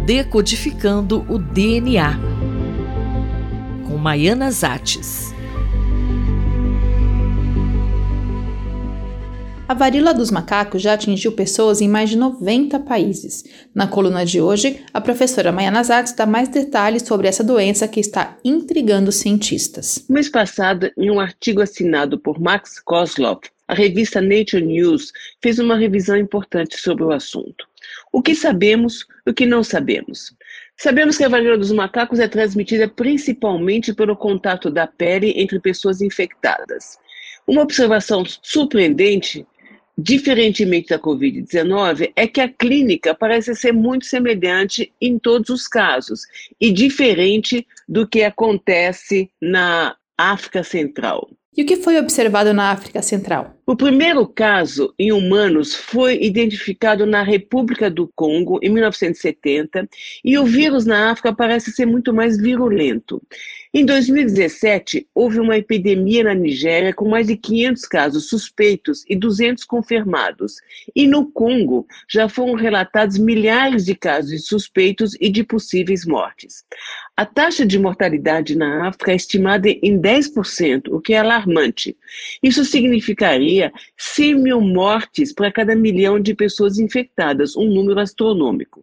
Decodificando o DNA, com Maiana Zates. A varíola dos macacos já atingiu pessoas em mais de 90 países. Na coluna de hoje, a professora Maiana Zates dá mais detalhes sobre essa doença que está intrigando os cientistas. No mês passado, em um artigo assinado por Max Kozloff, a revista Nature News fez uma revisão importante sobre o assunto. O que sabemos, o que não sabemos. Sabemos que a varíola dos macacos é transmitida principalmente pelo contato da pele entre pessoas infectadas. Uma observação surpreendente, diferentemente da Covid-19, é que a clínica parece ser muito semelhante em todos os casos e diferente do que acontece na África Central. E o que foi observado na África Central? O primeiro caso em humanos foi identificado na República do Congo em 1970 e o vírus na África parece ser muito mais virulento. Em 2017, houve uma epidemia na Nigéria com mais de 500 casos suspeitos e 200 confirmados. E no Congo já foram relatados milhares de casos suspeitos e de possíveis mortes. A taxa de mortalidade na África é estimada em 10%, o que é alarmante. Isso significaria 100 mil mortes para cada milhão de pessoas infectadas, um número astronômico.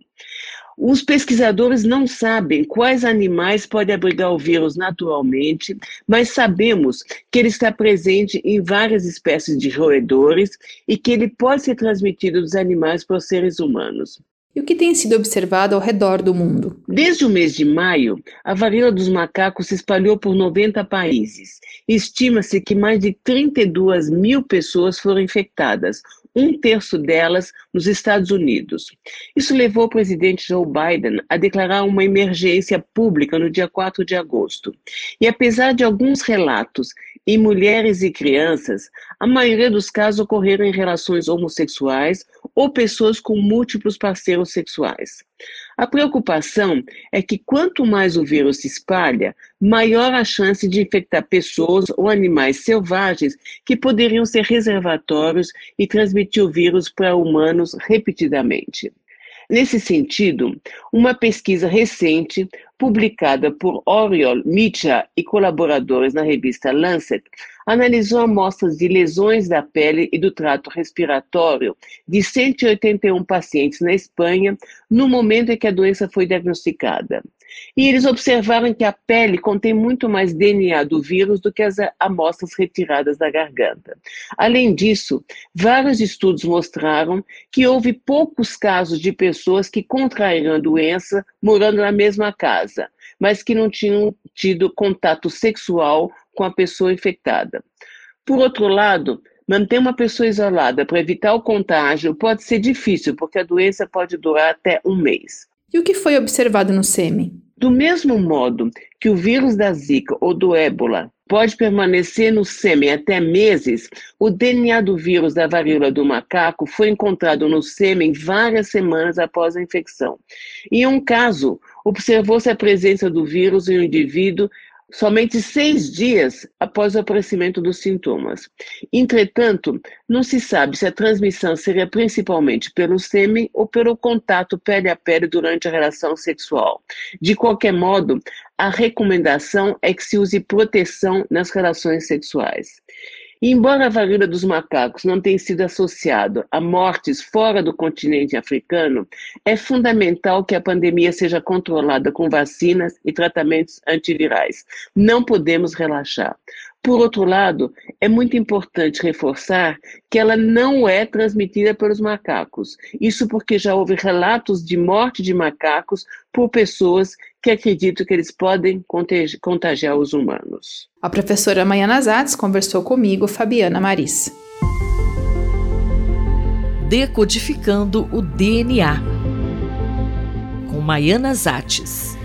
Os pesquisadores não sabem quais animais podem abrigar o vírus naturalmente, mas sabemos que ele está presente em várias espécies de roedores e que ele pode ser transmitido dos animais para os seres humanos. E o que tem sido observado ao redor do mundo? Desde o mês de maio, a varíola dos macacos se espalhou por 90 países. Estima-se que mais de 32 mil pessoas foram infectadas, um terço delas nos Estados Unidos. Isso levou o presidente Joe Biden a declarar uma emergência pública no dia 4 de agosto. E apesar de alguns relatos em mulheres e crianças, a maioria dos casos ocorreram em relações homossexuais ou pessoas com múltiplos parceiros sexuais. A preocupação é que quanto mais o vírus se espalha, maior a chance de infectar pessoas ou animais selvagens que poderiam ser reservatórios e transmitir o vírus para humanos repetidamente. Nesse sentido, uma pesquisa recente, publicada por Oriol Micha e colaboradores na revista Lancet, analisou amostras de lesões da pele e do trato respiratório de 181 pacientes na Espanha no momento em que a doença foi diagnosticada. E eles observaram que a pele contém muito mais DNA do vírus do que as amostras retiradas da garganta. Além disso, vários estudos mostraram que houve poucos casos de pessoas que contraíram a doença morando na mesma casa, mas que não tinham tido contato sexual com a pessoa infectada. Por outro lado, manter uma pessoa isolada para evitar o contágio pode ser difícil, porque a doença pode durar até um mês. E o que foi observado no sêmen? Do mesmo modo que o vírus da Zika ou do Ébola pode permanecer no sêmen até meses, o DNA do vírus da varíola do macaco foi encontrado no sêmen várias semanas após a infecção. Em um caso, observou-se a presença do vírus em um indivíduo somente 6 dias após o aparecimento dos sintomas. Entretanto, não se sabe se a transmissão seria principalmente pelo sêmen ou pelo contato pele a pele durante a relação sexual. De qualquer modo, a recomendação é que se use proteção nas relações sexuais. E embora a varíola dos macacos não tenha sido associada a mortes fora do continente africano, é fundamental que a pandemia seja controlada com vacinas e tratamentos antivirais. Não podemos relaxar. Por outro lado, é muito importante reforçar que ela não é transmitida pelos macacos. Isso porque já houve relatos de morte de macacos por pessoas que acreditam que eles podem contagiar os humanos. A professora Maiana Zates conversou comigo, Fabiana Maris. Decodificando o DNA, com Maiana Zates.